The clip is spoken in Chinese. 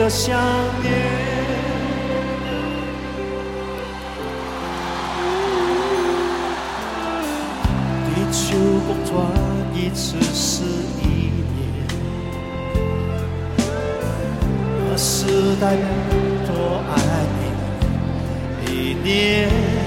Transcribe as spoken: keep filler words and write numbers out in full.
的想念。地球公转一次是一年，二十代表多爱你一年。